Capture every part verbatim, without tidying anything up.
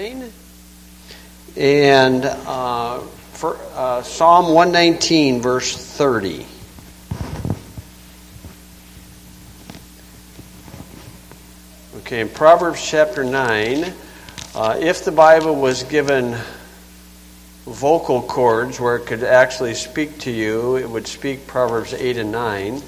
nine. And uh, for, uh, Psalm one nineteen, verse thirty. Okay, in Proverbs chapter nine, uh, if the Bible was given vocal cords where it could actually speak to you, it would speak Proverbs eight and nine.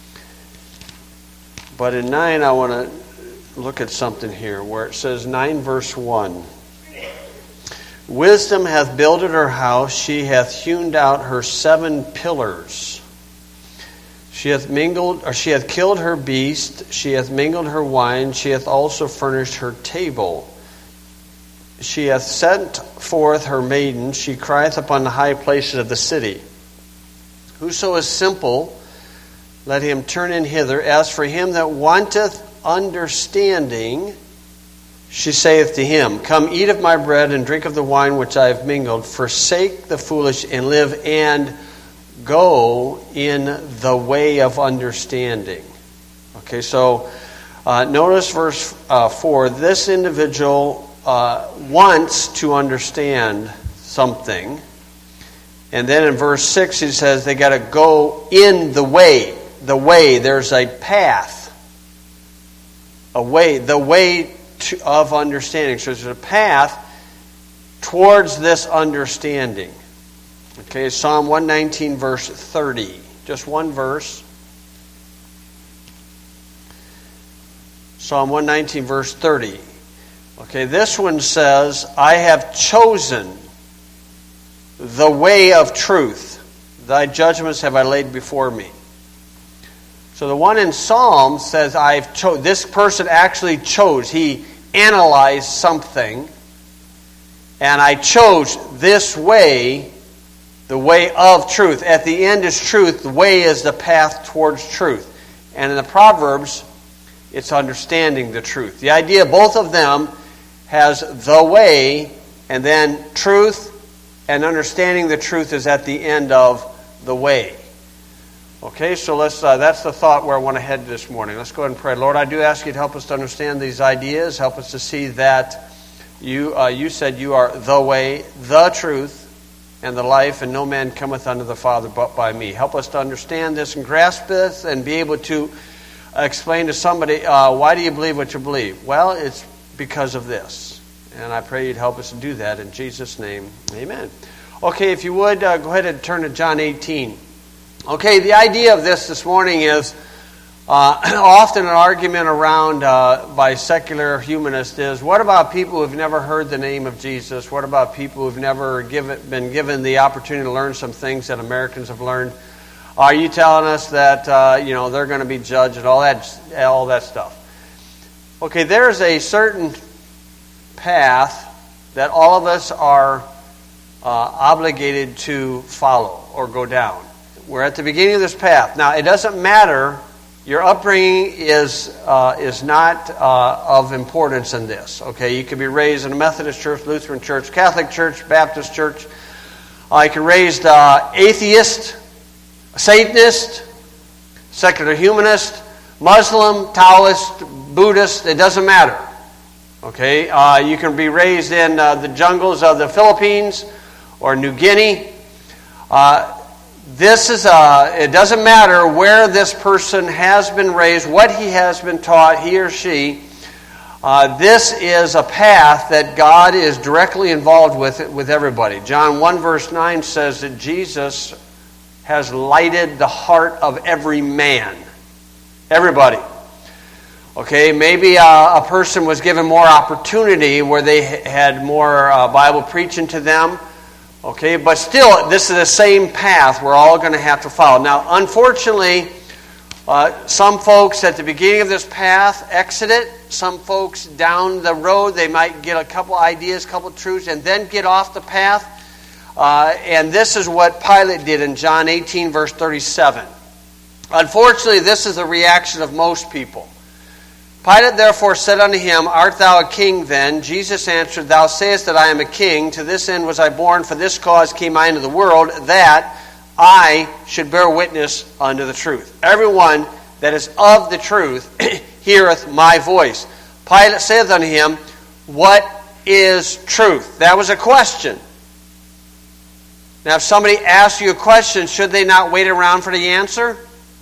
But in nine, I want to look at something here where it says, nine verse one. Wisdom hath builded her house, she hath hewn out her seven pillars. She hath mingled, or she hath killed her beast, she hath mingled her wine, she hath also furnished her table. She hath sent forth her maidens, she crieth upon the high places of the city. Whoso is simple, let him turn in hither. As for him that wanteth understanding, she saith to him, Come eat of my bread and drink of the wine which I have mingled. Forsake the foolish and live, and go in the way of understanding. Okay, so uh, notice verse uh, four. This individual uh, wants to understand something. And then in verse six he says they got to go in the way. The way, there's a path. A way, the way to, of understanding. So there's a path towards this understanding. Okay, Psalm one nineteen, verse thirty. Just one verse. Psalm one nineteen, verse thirty. Okay, this one says, I have chosen the way of truth. Thy judgments have I laid before me. So the one in Psalm says, I've cho- this person actually chose. He analyzed something. And I chose this way, the way of truth. At the end is truth. The way is the path towards truth. And in the Proverbs, it's understanding the truth. The idea, both of them, has the way, and then truth, and understanding the truth is at the end of the way. Okay, so let's. Uh, that's the thought where I want to head this morning. Let's go ahead and pray. Lord, I do ask you to help us to understand these ideas. Help us to see that you uh, you said you are the way, the truth, and the life, and no man cometh unto the Father but by me. Help us to understand this and grasp this and be able to explain to somebody, uh, why do you believe what you believe? Well, it's because of this. And I pray you'd help us to do that in Jesus' name. Amen. Okay, if you would, uh, go ahead and turn to John eighteen. Okay, the idea of this this morning is uh, often an argument around uh, by secular humanists is, what about people who've never heard the name of Jesus? What about people who've never given, been given the opportunity to learn some things that Americans have learned? Are you telling us that uh, you know they're going to be judged and all that, all that stuff? Okay, there's a certain path that all of us are uh, obligated to follow or go down. We're at the beginning of this path. Now, it doesn't matter. Your upbringing is uh, is not uh, of importance in this. Okay, you could be raised in a Methodist church, Lutheran church, Catholic church, Baptist church. Uh, you could be raised uh, atheist, Satanist, secular humanist, Muslim, Taoist, Buddhist. It doesn't matter. Okay, uh, you can be raised in uh, the jungles of the Philippines or New Guinea. Uh, This is a, it doesn't matter where this person has been raised, what he has been taught, he or she. Uh, this is a path that God is directly involved with with everybody. John one verse nine says that Jesus has lighted the heart of every man. Everybody. Okay, maybe a, a person was given more opportunity where they had more uh, Bible preaching to them. Okay, but still, this is the same path we're all going to have to follow. Now, unfortunately, uh, some folks at the beginning of this path exit it. Some folks down the road, they might get a couple ideas, a couple truths, and then get off the path. Uh, and this is what Pilate did in John eighteen, verse thirty-seven. Unfortunately, this is the reaction of most people. Pilate therefore said unto him, Art thou a king then? Jesus answered, Thou sayest that I am a king. To this end was I born, for this cause came I into the world, that I should bear witness unto the truth. Everyone that is of the truth heareth my voice. Pilate saith unto him, What is truth? That was a question. Now, if somebody asks you a question, should they not wait around for the answer?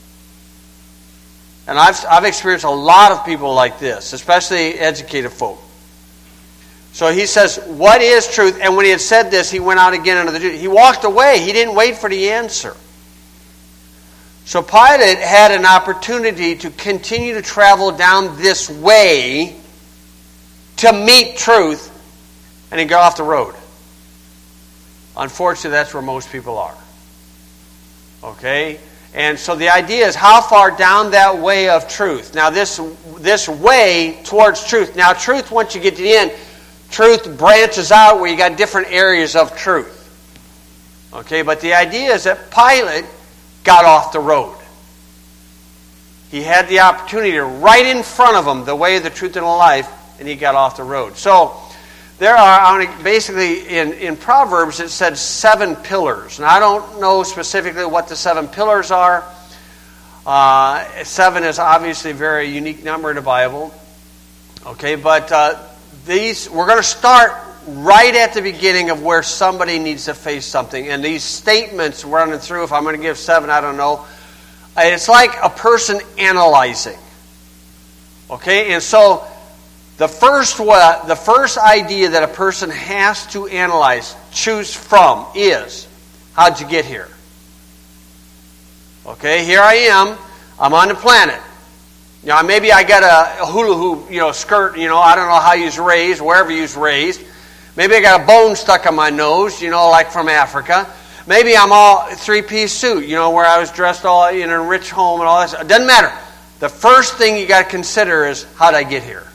And I've, I've experienced a lot of people like this, especially educated folk. So he says, what is truth? And when he had said this, he went out again into the Jews. He walked away. He didn't wait for the answer. So Pilate had an opportunity to continue to travel down this way to meet truth, and he got off the road. Unfortunately, that's where most people are. Okay? And so the idea is, how far down that way of truth? Now, this, this way towards truth. Now, truth, once you get to the end, truth branches out where you got different areas of truth. Okay? But the idea is that Pilate got off the road. He had the opportunity right in front of him, the way, the truth, and the life, and he got off the road. So, there are, basically, in, in Proverbs, it said seven pillars. And I don't know specifically what the seven pillars are. Uh, seven is obviously a very unique number in the Bible. Okay, but uh, these, we're going to start right at the beginning of where somebody needs to face something. And these statements running through, if I'm going to give seven, I don't know. It's like a person analyzing. Okay, and so the first what the first idea that a person has to analyze, choose from, is, how'd you get here? Okay, here I am. I'm on the planet. You know, maybe I got a hula hoop, you know, skirt. You know, I don't know how you was raised, wherever you was raised. Maybe I got a bone stuck on my nose, you know, like from Africa. Maybe I'm all three-piece suit, you know, where I was dressed all in a rich home and all that. It doesn't matter. The first thing you got to consider is, how did I get here?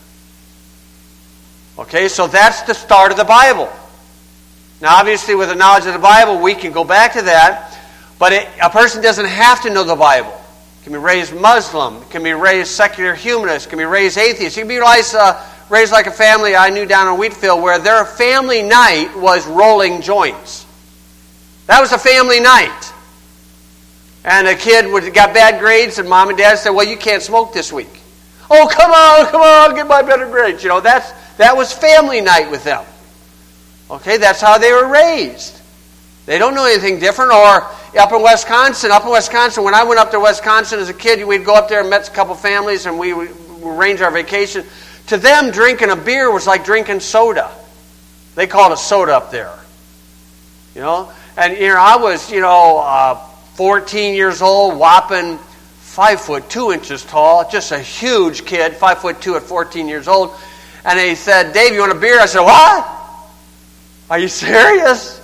Okay, so that's the start of the Bible. Now, obviously, with the knowledge of the Bible, we can go back to that. But it, a person doesn't have to know the Bible. It can be raised Muslim. It can be raised secular humanist. It can be raised atheist. It can be raised, uh, raised like a family I knew down in Wheatfield, where their family night was rolling joints. That was a family night. And a kid would, got bad grades, and mom and dad said, well, you can't smoke this week. Oh, come on, come on, I'll get my better grades. You know, that's that was family night with them. Okay, that's how they were raised. They don't know anything different. Or up in Wisconsin, up in Wisconsin, when I went up to Wisconsin as a kid, we'd go up there and met a couple families, and we would arrange our vacation. To them, drinking a beer was like drinking soda. They called it soda up there. You know? And, you know, I was, you know, uh, fourteen years old, whopping five foot two inches tall, just a huge kid, five foot two at fourteen years old. And he said, Dave, you want a beer? I said, what? Are you serious?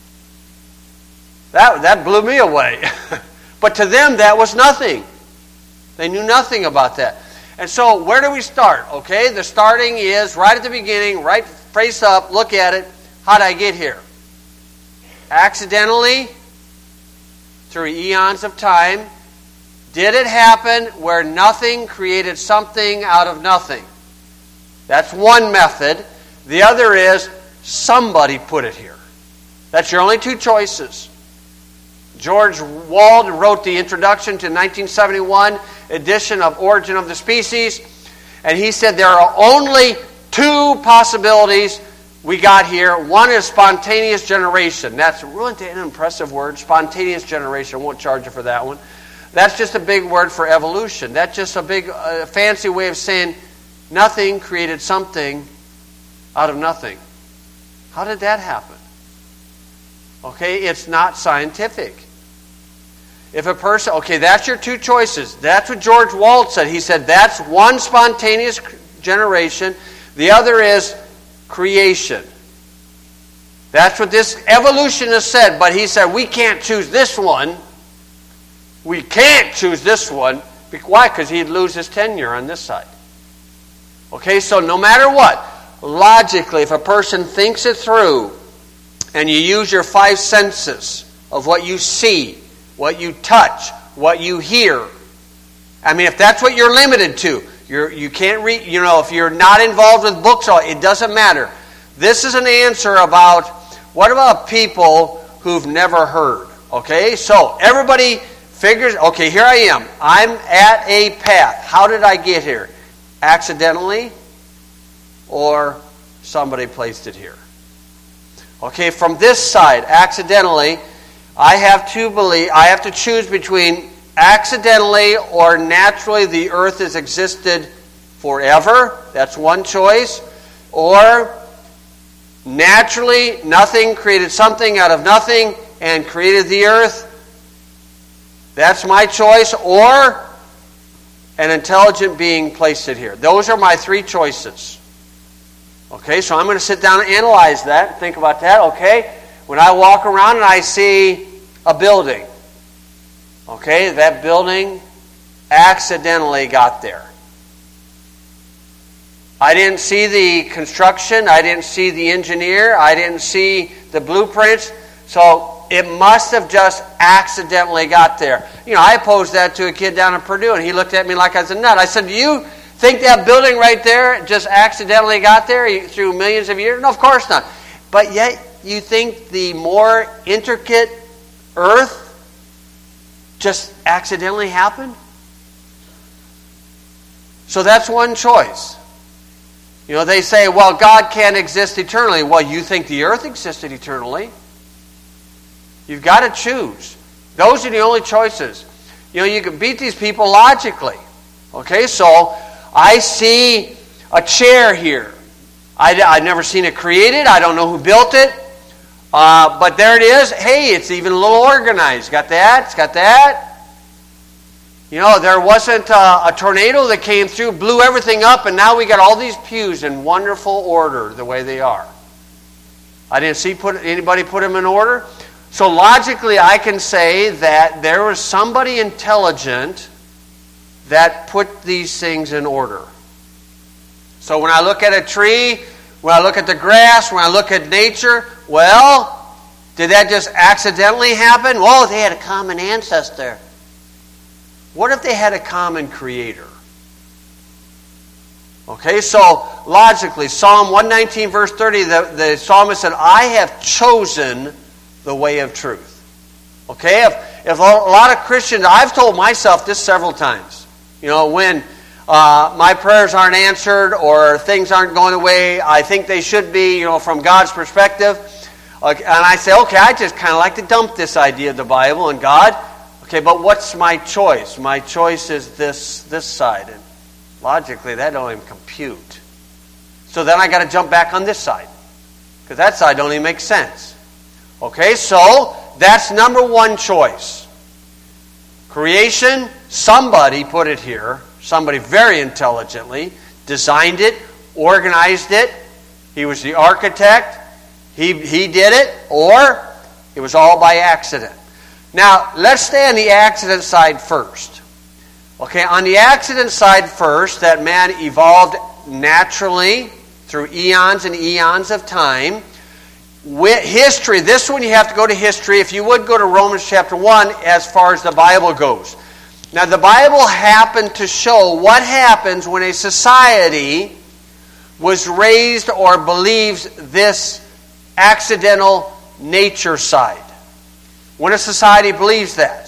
That, that blew me away. But to them, that was nothing. They knew nothing about that. And so, where do we start? Okay, the starting is right at the beginning, right face up, look at it. How did I get here? Accidentally, through eons of time. Did it happen where nothing created something out of nothing? That's one method. The other is, somebody put it here. That's your only two choices. George Wald wrote the introduction to nineteen seventy-one edition of Origin of the Species, and he said there are only two possibilities we got here. One is spontaneous generation. That's really an impressive word, spontaneous generation. I won't charge you for that one. That's just a big word for evolution. That's just a big, uh, fancy way of saying nothing created something out of nothing. How did that happen? Okay, it's not scientific. If a person, okay, that's your two choices. That's what George Wald said. He said that's one spontaneous generation. The other is creation. That's what this evolutionist said, but he said we can't choose this one. We can't choose this one. Why? Because he'd lose his tenure on this side. Okay, so no matter what, logically, if a person thinks it through, and you use your five senses of what you see, what you touch, what you hear. I mean, if that's what you're limited to, you're, you can't read, you know, if you're not involved with books, it doesn't matter. This is an answer about, what about people who've never heard? Okay, so everybody figures, okay, here I am. I'm at a path. How did I get here? Accidentally or somebody placed it here. Okay, from this side, accidentally, I have to believe, I have to choose between accidentally or naturally the earth has existed forever. That's one choice. Or naturally, nothing created something out of nothing and created the earth. That's my choice. Or an intelligent being placed it here. Those are my three choices. Okay, so I'm going to sit down and analyze that, think about that. Okay, when I walk around and I see a building, okay, that building accidentally got there. I didn't see the construction, I didn't see the engineer, I didn't see the blueprints, so it must have just accidentally got there. You know, I posed that to a kid down at Purdue, and he looked at me like I was a nut. I said, do you think that building right there just accidentally got there through millions of years? No, of course not. But yet, you think the more intricate earth just accidentally happened? So that's one choice. You know, they say, well, God can't exist eternally. Well, you think the earth existed eternally. You've got to choose. Those are the only choices. You know, you can beat these people logically. Okay, so I see a chair here. I, I've never seen it created. I don't know who built it. Uh, but there it is. Hey, it's even a little organized. Got that? It's got that. You know, there wasn't a, a tornado that came through, blew everything up, and now we got all these pews in wonderful order the way they are. I didn't see put, anybody put them in order. So logically, I can say that there was somebody intelligent that put these things in order. So when I look at a tree, when I look at the grass, when I look at nature, well, did that just accidentally happen? Well, they had a common ancestor. What if they had a common creator? Okay, so logically, Psalm one nineteen, verse thirty, the, the psalmist said, I have chosen the way of truth. Okay, if, if a lot of Christians, I've told myself this several times, you know, when uh, my prayers aren't answered or things aren't going the way I think they should be, you know, from God's perspective, okay, and I say, okay, I just kind of like to dump this idea of the Bible and God. Okay, but what's my choice? My choice is this this side. And logically, that don't even compute. So then I got to jump back on this side. Because that side don't even make sense. Okay, so that's number one choice. Creation, somebody put it here. Somebody very intelligently designed it, organized it. He was the architect. He, he did it. Or it was all by accident. Now, let's stay on the accident side first. Okay, on the accident side first, that man evolved naturally through eons and eons of time. With history, this one you have to go to history. If you would go to Romans chapter one as far as the Bible goes. Now, the Bible happened to show what happens when a society was raised or believes this accidental nature side. When a society believes that.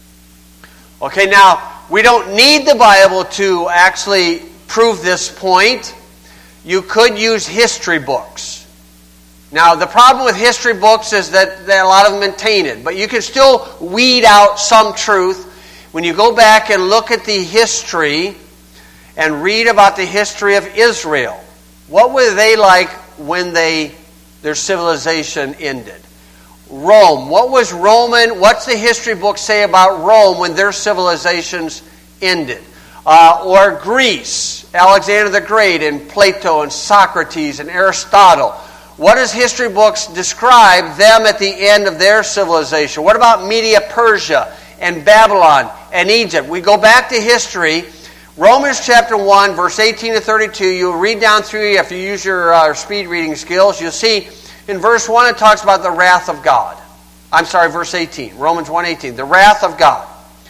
Okay, now, we don't need the Bible to actually prove this point. You could use history books. Now, the problem with history books is that, that a lot of them are tainted. But you can still weed out some truth when you go back and look at the history and read about the history of Israel. What were they like when they their civilization ended? Rome. What was Roman? What's the history book say about Rome when their civilizations ended? Uh, or Greece, Alexander the Great, and Plato, and Socrates, and Aristotle. What does history books describe them at the end of their civilization? What about Media Persia, and Babylon, and Egypt? We go back to history. Romans chapter one, verse eighteen to thirty-two. You'll read down through, if you use your uh, speed reading skills, you'll see in verse one, it talks about the wrath of God. I'm sorry, verse eighteen. Romans one eighteen. The wrath of God.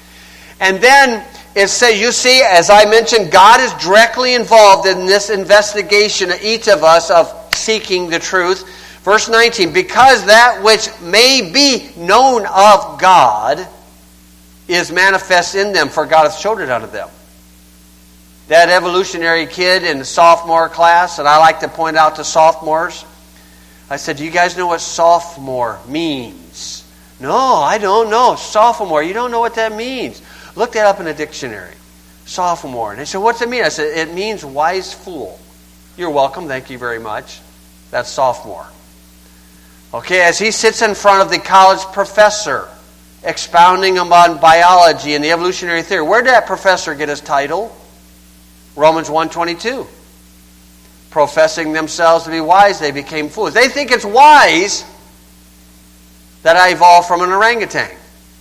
And then it says, you see, as I mentioned, God is directly involved in this investigation of each of us of seeking the truth. Verse nineteen. Because that which may be known of God is manifest in them, for God hath showed it unto them. that evolutionary kid in the sophomore class, and I like to point out to sophomores, I said, do you guys know what sophomore means? No, I don't know. Sophomore, you don't know what that means. Look that up in a dictionary. Sophomore. And they said, what's it mean? I said, it means wise fool. You're welcome. Thank you very much. That's sophomore. Okay, as he sits in front of the college professor, expounding on biology and the evolutionary theory, where did that professor get his title? Romans one twenty-two. Professing themselves to be wise, they became fools. They think it's wise that I evolved from an orangutan.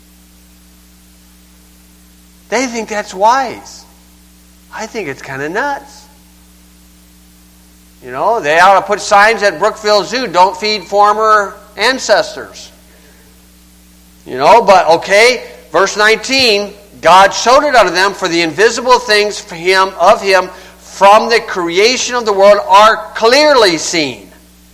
They think that's wise. I think it's kind of nuts. You know, they ought to put signs at Brookfield Zoo, don't feed former ancestors. You know, but okay, verse nineteen, God showed it unto them, for the invisible things for him of him from the creation of the world are clearly seen,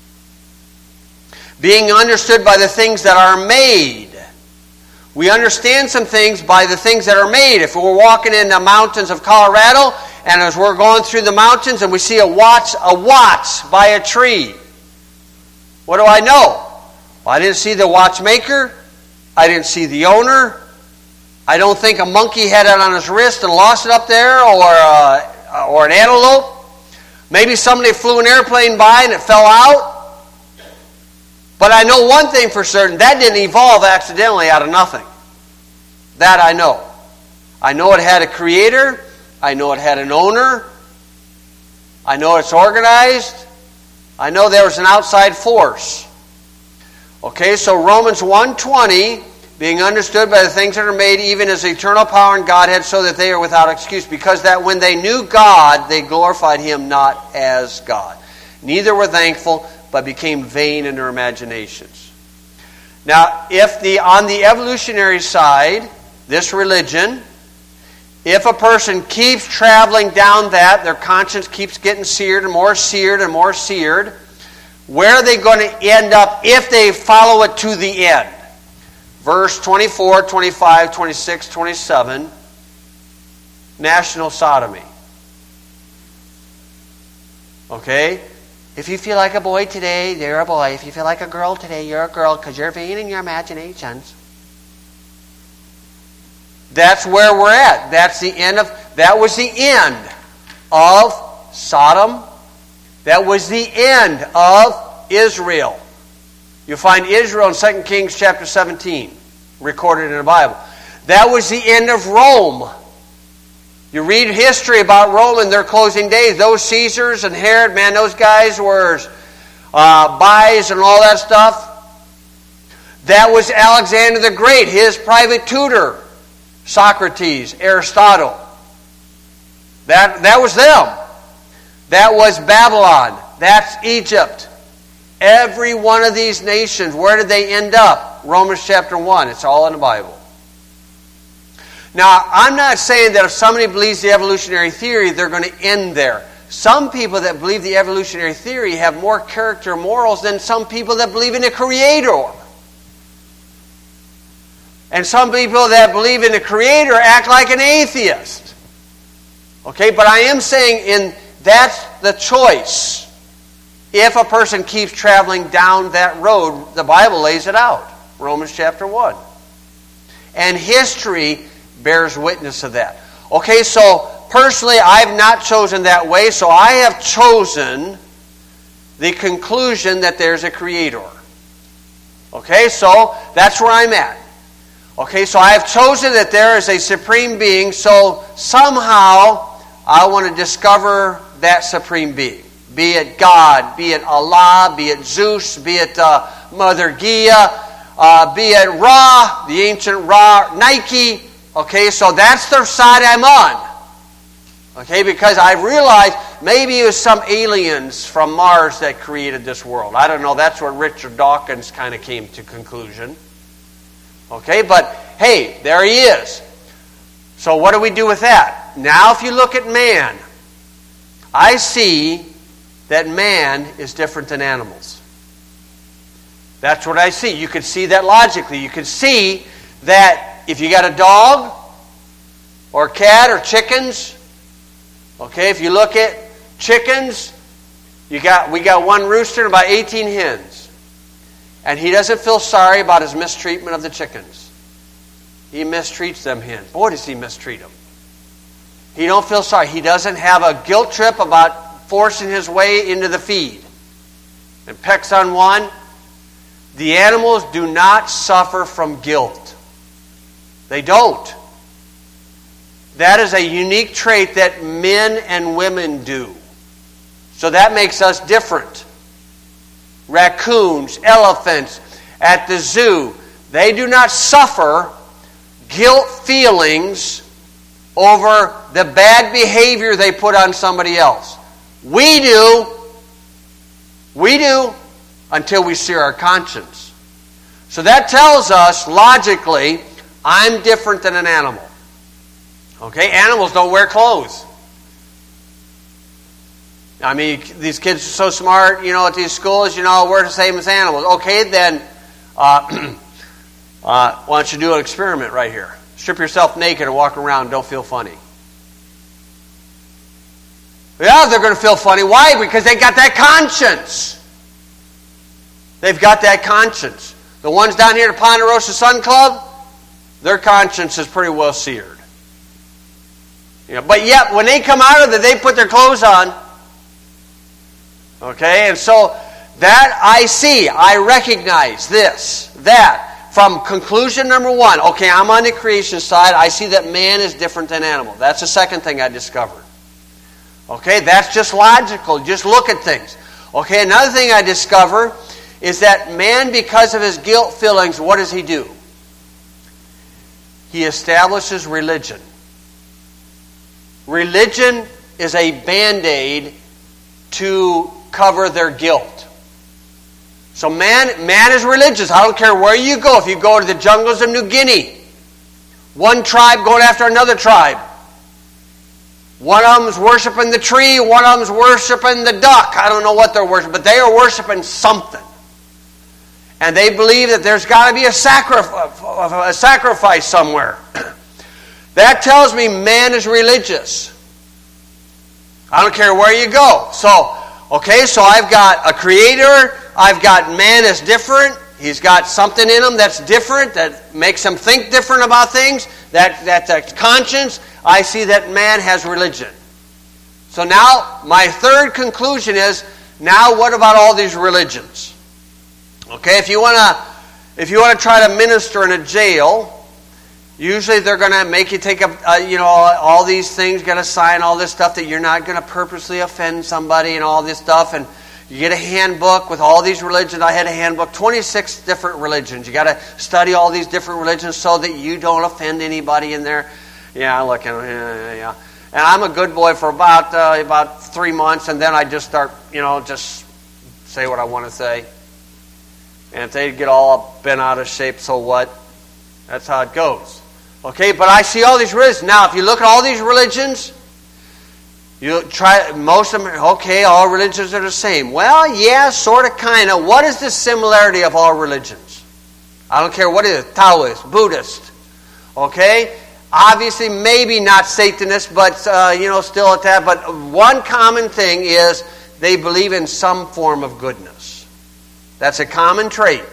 being understood by the things that are made. We understand some things by the things that are made. If we're walking in the mountains of Colorado, and as we're going through the mountains and we see a watch, a watch by a tree, what do I know? Well, I didn't see the watchmaker. I didn't see the owner. I don't think a monkey had it on his wrist and lost it up there, or uh, or an antelope. Maybe somebody flew an airplane by and it fell out. But I know one thing for certain, that didn't evolve accidentally out of nothing. That I know. I know it had a creator. I know it had an owner. I know it's organized. I know there was an outside force. Okay, so Romans one twenty, being understood by the things that are made, even as the eternal power and Godhead, so that they are without excuse. Because that when they knew God, they glorified him not as God. Neither were thankful, but became vain in their imaginations. Now, if the on the evolutionary side, this religion, if a person keeps traveling down that, their conscience keeps getting seared and more seared and more seared, where are they going to end up if they follow it to the end? Verse twenty-four, twenty-five, twenty-six, twenty-seven, national sodomy. Okay? If you feel like a boy today, you're a boy. If you feel like a girl today, you're a girl, because you're vain in your imaginations. That's where we're at. That's the end of, that was the end of Sodom. That was the end of Israel. You find Israel in Second Kings chapter seventeen, recorded in the Bible. That was the end of Rome. You read history about Rome in their closing days. Those Caesars and Herod, man, those guys were uh, buys and all that stuff. That was Alexander the Great, his private tutor. Socrates, Aristotle. That, that was them. That was Babylon. That's Egypt. Every one of these nations, where did they end up? Romans chapter one. It's all in the Bible. Now, I'm not saying that if somebody believes the evolutionary theory, they're going to end there. Some people that believe the evolutionary theory have more character and morals than some people that believe in a creator. And some people that believe in the creator act like an atheist. Okay, but I am saying in that's the choice. If a person keeps traveling down that road, the Bible lays it out. Romans chapter one. And history bears witness to that. Okay, so personally, I've not chosen that way, so I have chosen the conclusion that there's a creator. Okay, so that's where I'm at. Okay, so I have chosen that there is a supreme being, so somehow I want to discover that supreme being. Be it God, be it Allah, be it Zeus, be it uh, Mother Gaia, uh, be it Ra, the ancient Ra, Nike. Okay, so that's the side I'm on. Okay, because I realized maybe it was some aliens from Mars that created this world. I don't know, that's what Richard Dawkins kind of came to conclusion. Okay, but hey, there he is. So what do we do with that? Now if you look at man, I see that man is different than animals. That's what I see. You could see that logically. You could see that if you got a dog or a cat or chickens, Okay, if you look at chickens, you got we got one rooster and about eighteen hens. And he doesn't feel sorry about his mistreatment of the chickens. He mistreats them hens. Boy, does he mistreat them. He don't feel sorry. He doesn't have a guilt trip about forcing his way into the feed. And pecks on one. The animals do not suffer from guilt. They don't. That is a unique trait that men and women do. So that makes us different. Raccoons, elephants, at the zoo, they do not suffer guilt feelings over the bad behavior they put on somebody else. We do. We do until we sear our conscience. So that tells us, logically, I'm different than an animal. Okay? Animals don't wear clothes. I mean, these kids are so smart, you know, at these schools, you know, we're the same as animals. Okay, then, uh, uh, why don't you do an experiment right here? Strip yourself naked and walk around and don't feel funny. Yeah, they're going to feel funny. Why? Because they got that conscience. They've got that conscience. The ones down here at Ponderosa Sun Club, their conscience is pretty well seared. You know, but yet, when they come out of it, they put their clothes on. Okay, and so that I see, I recognize this, that. From conclusion number one, okay, I'm on the creation side, I see that man is different than animal. That's the second thing I discovered. Okay, that's just logical. Just look at things. Okay, another thing I discover is that man, because of his guilt feelings, what does he do? He establishes religion. Religion is a band-aid to cover their guilt. So man, man is religious. I don't care where you go. If you go to the jungles of New Guinea, one tribe going after another tribe. One of them's worshiping the tree, one of them's worshiping the duck. I don't know what they're worshiping, but they are worshiping something. And they believe that there's got to be a sacrifice, a sacrifice somewhere. That tells me man is religious. I don't care where you go. So, okay, so I've got a creator. I've got man is different. He's got something in him that's different, that makes him think different about things. That, that, that conscience. I see that man has religion. So now, my third conclusion is, now what about all these religions? Okay, if you want to, if you want to try to minister in a jail, usually they're going to make you take a, uh, you know, all these things, got to sign all this stuff that you're not going to purposely offend somebody and all this stuff, and you get a handbook with all these religions. I had a handbook, twenty-six different religions. You got to study all these different religions so that you don't offend anybody in there. Yeah, look, yeah, yeah, yeah. And I'm a good boy for about uh, about three months, and then I just start, you know, just say what I want to say. And if they get all bent out of shape, so what? That's how it goes. Okay, but I see all these religions. Now, if you look at all these religions, you try, most of them, okay, all religions are the same. Well, yeah, sort of, kind of. What is the similarity of all religions? I don't care what it is, Taoist, Buddhist, okay? Obviously, maybe not Satanist, but, uh, you know, still at that. But one common thing is they believe in some form of goodness. That's a common trait.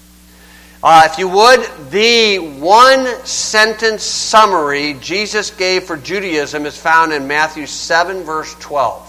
Uh, if you would, the one-sentence summary Jesus gave for Judaism is found in Matthew seven, verse twelve.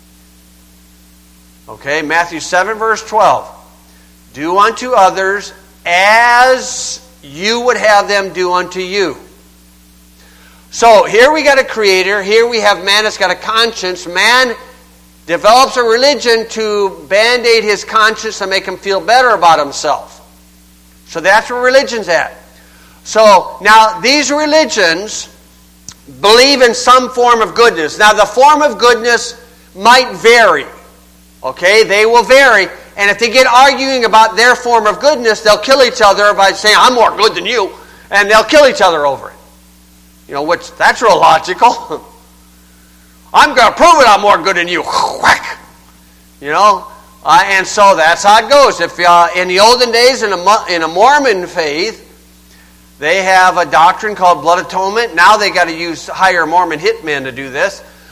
Okay, Matthew seven, verse twelve. Do unto others as you would have them do unto you. So here we got a creator. Here we have man that's got a conscience. Man develops a religion to band-aid his conscience and make him feel better about himself. So that's where religion's at. So now these religions believe in some form of goodness. Now the form of goodness might vary. Okay, they will vary. And if they get arguing about their form of goodness, they'll kill each other by saying, I'm more good than you. And they'll kill each other over it. You know, which, that's real logical. I'm going to prove it I'm more good than you. Whack! You know? Uh, and so that's how it goes. If uh, in the olden days, in a, in a Mormon faith, they have a doctrine called blood atonement. Now they got to use hire Mormon hitmen to do this.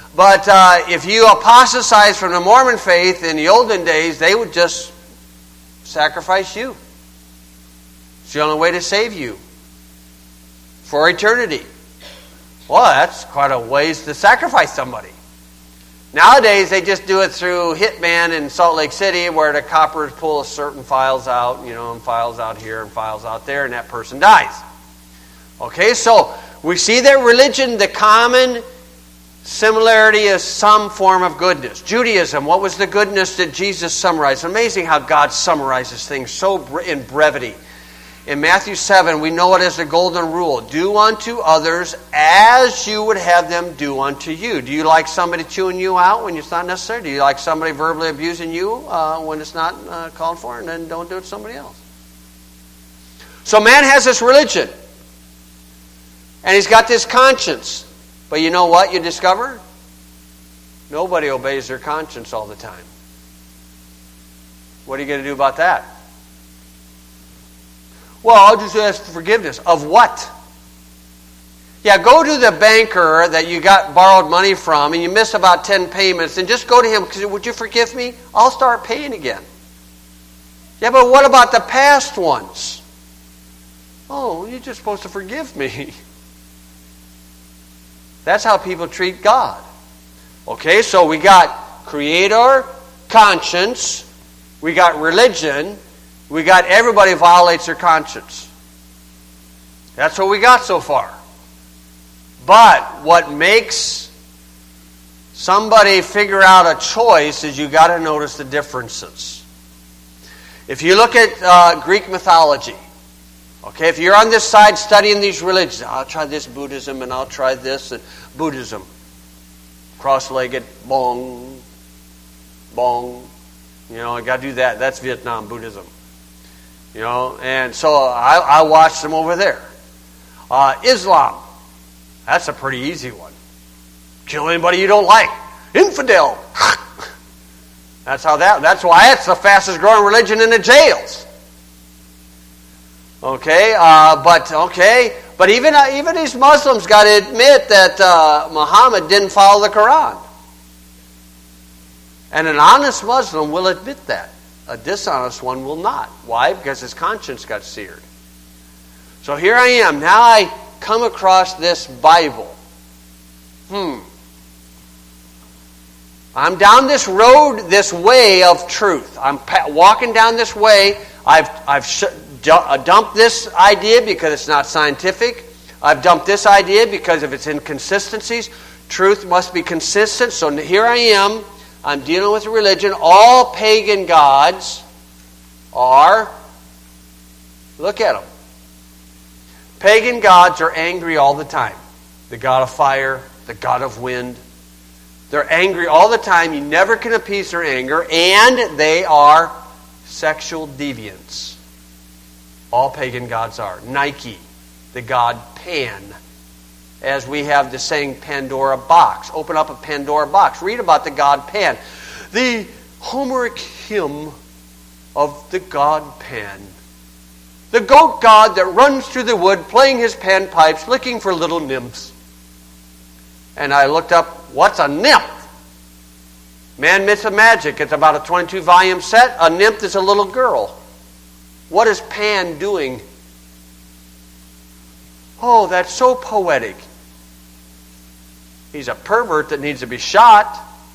But uh, if you apostatize from the Mormon faith in the olden days, they would just sacrifice you. It's the only way to save you for eternity. Well, that's quite a ways to sacrifice somebody. Nowadays, they just do it through Hitman in Salt Lake City, where the coppers pull certain files out, you know, and files out here and files out there, and that person dies. Okay, so we see that religion, the common similarity is some form of goodness. Judaism, what was the goodness that Jesus summarized? Amazing how God summarizes things so in brevity. In Matthew seven, we know it as the golden rule. Do unto others as you would have them do unto you. Do you like somebody chewing you out when it's not necessary? Do you like somebody verbally abusing you uh, when it's not uh, called for? And then don't do it to somebody else. So man has this religion. And he's got this conscience. But you know what you discover? Nobody obeys their conscience all the time. What are you going to do about that? Well, I'll just ask for forgiveness. Of what? Yeah, go to the banker that you got borrowed money from and you missed about ten payments and just go to him, because would you forgive me? I'll start paying again. Yeah, but what about the past ones? Oh, you're just supposed to forgive me. That's how people treat God. Okay, so we got creator, conscience, we got religion, we got everybody violates their conscience. That's what we got so far. But what makes somebody figure out a choice is you got to notice the differences. If you look at uh, Greek mythology, okay, if you're on this side studying these religions, I'll try this Buddhism and I'll try this and Buddhism. Cross-legged, bong, bong. You know, I got to do that. That's Vietnam Buddhism. You know, and so I, I watched them over there. Uh, Islam, that's a pretty easy one. Kill anybody you don't like. Infidel. That's how that. That's why it's the fastest growing religion in the jails. Okay, uh, but okay, but even uh, even these Muslims got to admit that uh, Muhammad didn't follow the Quran, and an honest Muslim will admit that. A dishonest one will not. Why? Because his conscience got seared. So here I am. Now I come across this Bible. Hmm. I'm down this road, this way of truth. I'm pa- walking down this way. I've I've sh- dumped this idea because it's not scientific. I've dumped this idea because of its inconsistencies. Truth must be consistent. So here I am. I'm dealing with religion. All pagan gods are, look at them. Pagan gods are angry all the time. The god of fire, the god of wind. They're angry all the time. You never can appease their anger. And they are sexual deviants. All pagan gods are. Nike, the god Pan. As we have the saying Pandora box. Open up a Pandora box. Read about the god Pan. The Homeric hymn of the god Pan. The goat god that runs through the wood playing his panpipes looking for little nymphs. And I looked up, what's a nymph? Man, Myths of Magic. It's about a twenty-two volume set. A nymph is a little girl. What is Pan doing? Oh, that's so poetic. He's a pervert that needs to be shot.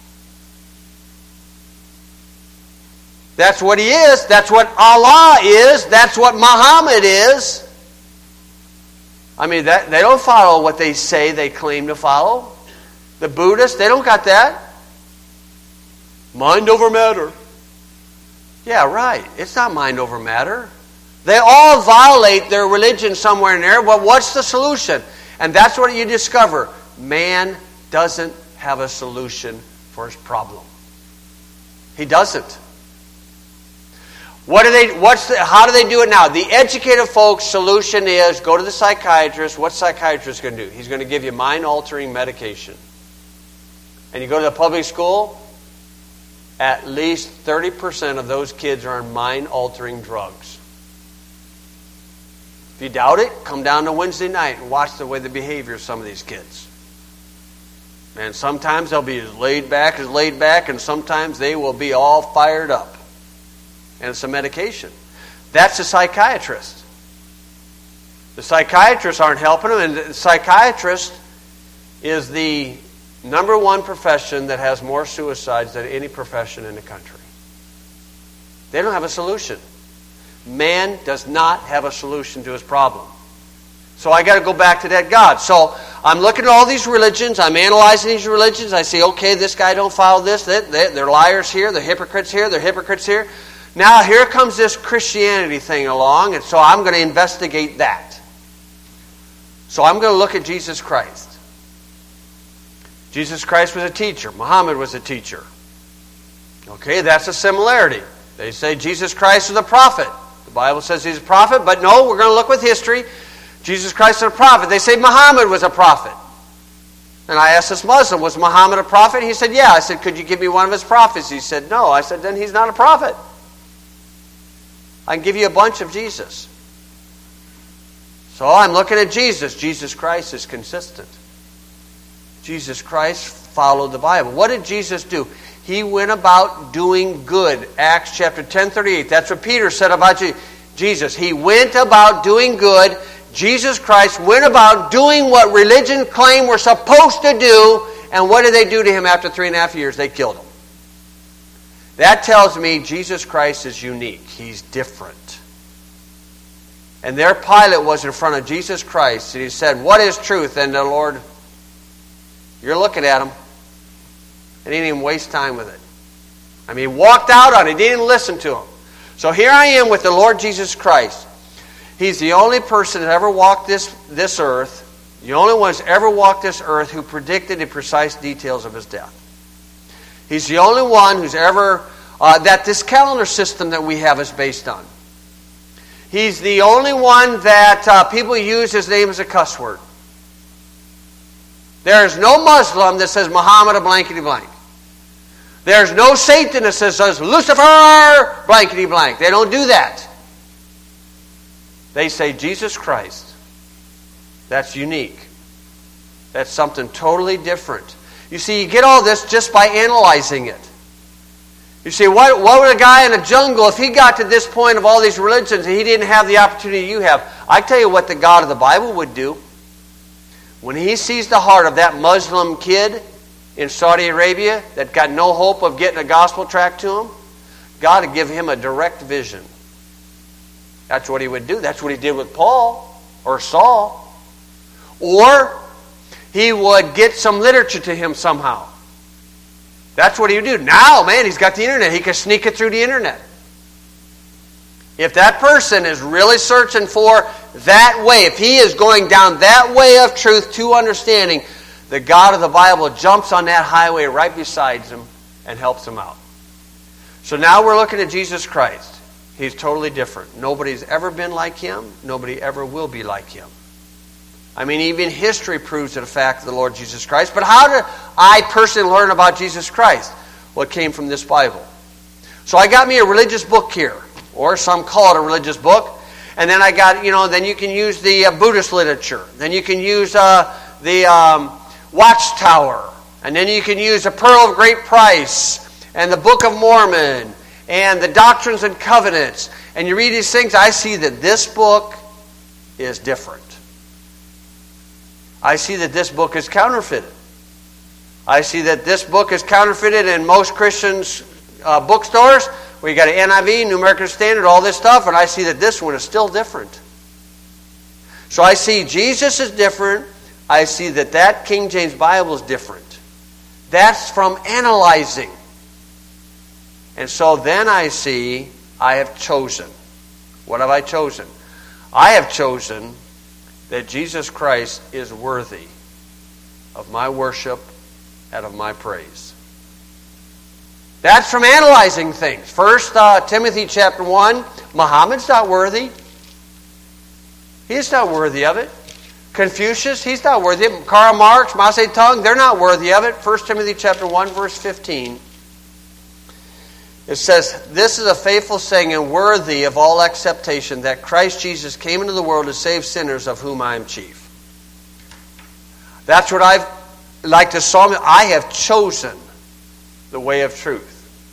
That's what he is. That's what Allah is. That's what Muhammad is. I mean, that, they don't follow what they say they claim to follow. The Buddhists, they don't got that. Mind over matter. Yeah, right. It's not mind over matter. They all violate their religion somewhere in there, but what's the solution? And that's what you discover. Man doesn't have a solution for his problem. He doesn't. What do they? What's the, how do they do it now? The educated folks' solution is go to the psychiatrist. What's the psychiatrist going to do? He's going to give you mind-altering medication. And you go to the public school, at least thirty percent of those kids are on mind-altering drugs. If you doubt it, come down to Wednesday night and watch the way the behavior of some of these kids. And sometimes they'll be as laid back as laid back, and sometimes they will be all fired up. And it's a medication. That's a psychiatrist. The psychiatrists aren't helping them, and the psychiatrist is the number one profession that has more suicides than any profession in the country. They don't have a solution. Man does not have a solution to his problem. So I got to go back to that God. So I'm looking at all these religions. I'm analyzing these religions. I say, okay, this guy don't follow this. They, they, they're liars here. They're hypocrites here. They're hypocrites here. Now here comes this Christianity thing along, and so I'm going to investigate that. So I'm going to look at Jesus Christ. Jesus Christ was a teacher. Muhammad was a teacher. Okay, that's a similarity. They say Jesus Christ was a prophet. The Bible says he's a prophet, but no, we're going to look with history. Jesus Christ is a prophet. They say Muhammad was a prophet. And I asked this Muslim, was Muhammad a prophet? He said, yeah. I said, could you give me one of his prophets? He said, no. I said, then he's not a prophet. I can give you a bunch of Jesus. So I'm looking at Jesus. Jesus Christ is consistent. Jesus Christ followed the Bible. What did Jesus do? He went about doing good. Acts chapter ten thirty-eight. That's what Peter said about Jesus. He went about doing good. Jesus Christ went about doing what religion claimed we're supposed to do. And what did they do to him after three and a half years? They killed him. That tells me Jesus Christ is unique. He's different. And their Pilate was in front of Jesus Christ, and he said, what is truth? And the Lord, you're looking at him. And he didn't even waste time with it. I mean, he walked out on it. He didn't even listen to him. So here I am with the Lord Jesus Christ. He's the only person that ever walked this, this earth, the only one who's ever walked this earth who predicted the precise details of his death. He's the only one who's ever, uh, that this calendar system that we have is based on. He's the only one that uh, people use his name as a cuss word. There is no Muslim that says Muhammad a blankety blank. There's no Satan that says, says Lucifer blankety blank. They don't do that. They say Jesus Christ. That's unique. That's something totally different. You see, you get all this just by analyzing it. You see, what, what would a guy in a jungle, if he got to this point of all these religions and he didn't have the opportunity you have? I tell you what the God of the Bible would do. When he sees the heart of that Muslim kid in Saudi Arabia that got no hope of getting a gospel tract to him, God would give him a direct vision. That's what he would do. That's what he did with Paul or Saul. Or he would get some literature to him somehow. That's what he would do. Now, man, he's got the internet. He can sneak it through the internet. If that person is really searching for that way, if he is going down that way of truth to understanding, the God of the Bible jumps on that highway right beside him and helps him out. So now we're looking at Jesus Christ. He's totally different. Nobody's ever been like him. Nobody ever will be like him. I mean, even history proves the fact of the Lord Jesus Christ. But how did I personally learn about Jesus Christ? Well, it came from this Bible. So I got me a religious book here. Or some call it a religious book. And then I got, you know, then you can use the uh, Buddhist literature. Then you can use uh, the um, Watchtower. And then you can use the Pearl of Great Price. And the Book of Mormon. And the Doctrines and Covenants. And you read these things, I see that this book is different. I see that this book is counterfeited. I see that this book is counterfeited in most Christians' uh, bookstores. We got an N I V, New American Standard, all this stuff, and I see that this one is still different. So I see Jesus is different. I see that that King James Bible is different. That's from analyzing. And so then I see I have chosen. What have I chosen? I have chosen that Jesus Christ is worthy of my worship and of my praise. That's from analyzing things. First uh, Timothy chapter one, Muhammad's not worthy. He's not worthy of it. Confucius, he's not worthy of it. Karl Marx, Mao Zedong, they're not worthy of it. First Timothy chapter one, verse fifteen. It says, this is a faithful saying and worthy of all acceptation, that Christ Jesus came into the world to save sinners, of whom I am chief. That's what I've like the psalmist, I have chosen the way of truth.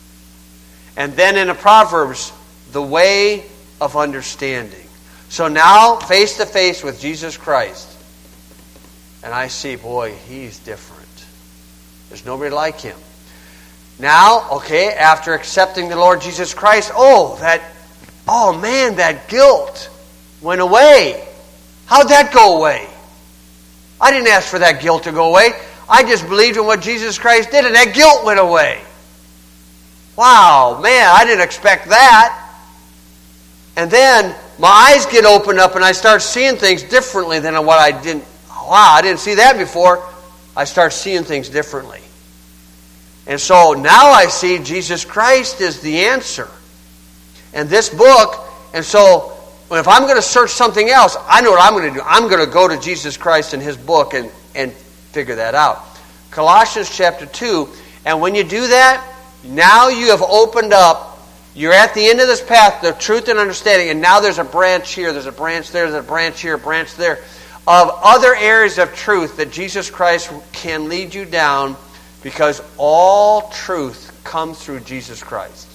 And then in the Proverbs, the way of understanding. So now, face to face with Jesus Christ, and I see, boy, he's different. There's nobody like him. Now, okay, after accepting the Lord Jesus Christ, oh, that, oh man, that guilt went away. How'd that go away? I didn't ask for that guilt to go away. I just believed in what Jesus Christ did, and that guilt went away. Wow, man, I didn't expect that. And then my eyes get opened up and I start seeing things differently than what I didn't. Wow, I didn't see that before. I start seeing things differently. And so now I see Jesus Christ is the answer. And this book, and so if I'm going to search something else, I know what I'm going to do. I'm going to go to Jesus Christ and His book and, and figure that out. Colossians chapter two, and when you do that, now you have opened up, you're at the end of this path, the truth and understanding, and now there's a branch here, there's a branch there, there's a branch here, a branch there, of other areas of truth that Jesus Christ can lead you down, because all truth comes through Jesus Christ.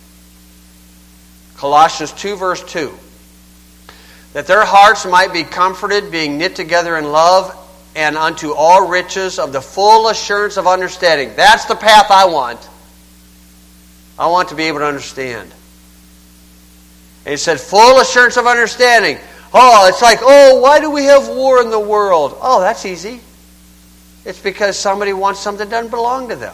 Colossians two verse two. That their hearts might be comforted, being knit together in love, and unto all riches of the full assurance of understanding. That's the path I want. I want to be able to understand. And he said, full assurance of understanding. Oh, it's like, oh, why do we have war in the world? Oh, that's easy. It's because somebody wants something that doesn't belong to them.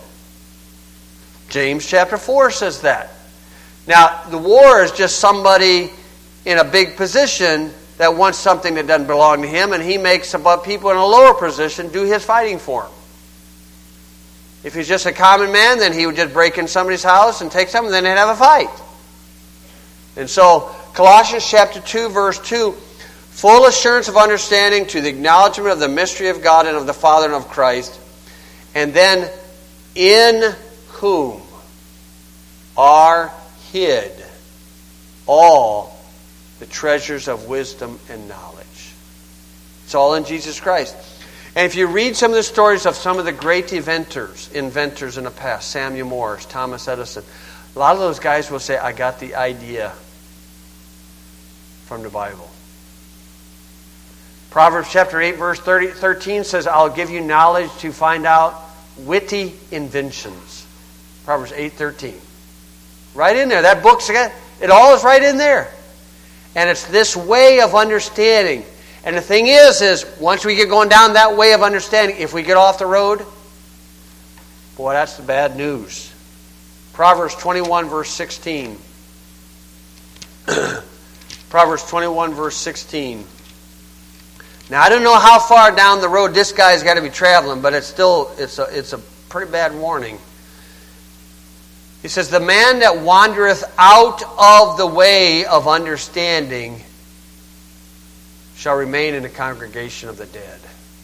James chapter four says that. Now, the war is just somebody in a big position that wants something that doesn't belong to him, and he makes about people in a lower position do his fighting for him. If he's just a common man, then he would just break in somebody's house and take something, and then they'd have a fight. And so, Colossians chapter two, verse two, full assurance of understanding to the acknowledgement of the mystery of God and of the Father and of Christ, and then in whom are hid all the treasures of wisdom and knowledge. It's all in Jesus Christ. And if you read some of the stories of some of the great inventors, inventors in the past, Samuel Morse, Thomas Edison, a lot of those guys will say, I got the idea from the Bible. Proverbs chapter eight, verse thirty, thirteen says, I'll give you knowledge to find out witty inventions. Proverbs eight, thirteen. Right in there. That book's, it all is right in there. And it's this way of understanding. And the thing is, is once we get going down that way of understanding, if we get off the road, boy, that's the bad news. Proverbs twenty-one, verse sixteen. Proverbs twenty-one, verse sixteen. Now, I don't know how far down the road this guy's got to be traveling, but it's still, it's a, it's a pretty bad warning. He says, the man that wandereth out of the way of understanding shall remain in the congregation of the dead.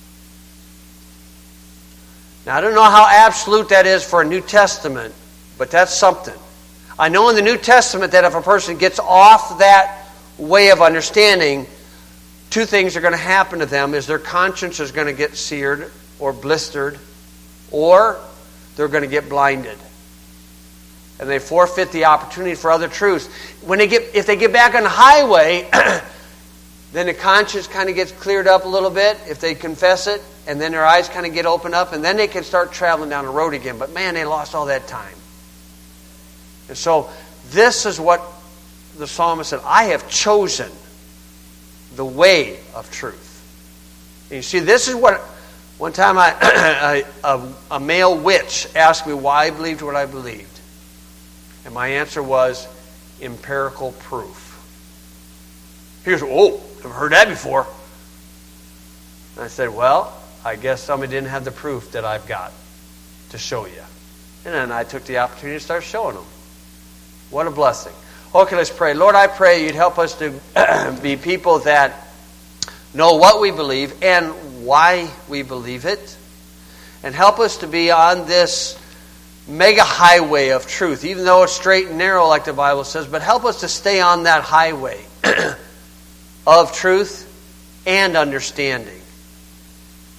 Now, I don't know how absolute that is for a New Testament, but that's something. I know in the New Testament that if a person gets off that way of understanding, two things are going to happen to them. Is their conscience is going to get seared or blistered, or they're going to get blinded. And they forfeit the opportunity for other truths. When they get, if they get back on the highway, then the conscience kind of gets cleared up a little bit if they confess it, and then their eyes kind of get opened up, and then they can start traveling down the road again. But man, they lost all that time. And so this is what the psalmist said, I have chosen the way of truth. And you see, this is what, one time I, a, a male witch asked me why I believed what I believed. And my answer was empirical proof. He goes, oh, I've heard that before. And I said, well, I guess somebody didn't have the proof that I've got to show you. And then I took the opportunity to start showing them. What a blessing. Okay, let's pray. Lord, I pray you'd help us to be people that know what we believe and why we believe it. And help us to be on this mega highway of truth, even though it's straight and narrow like the Bible says, but help us to stay on that highway of truth and understanding.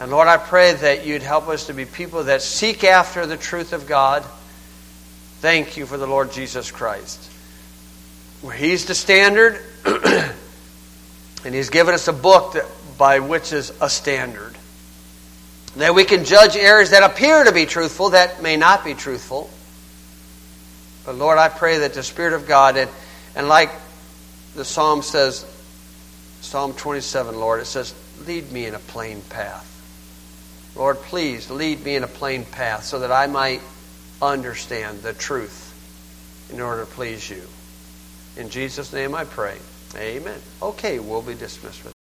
And Lord, I pray that you'd help us to be people that seek after the truth of God. Thank you for the Lord Jesus Christ. Where He's the standard, and He's given us a book that, by which is a standard. That we can judge areas that appear to be truthful, that may not be truthful. But Lord, I pray that the Spirit of God, and, and like the Psalm says, Psalm twenty-seven, Lord, it says, lead me in a plain path. Lord, please lead me in a plain path so that I might understand the truth in order to please you. In Jesus' name I pray. Amen. Okay, we'll be dismissed with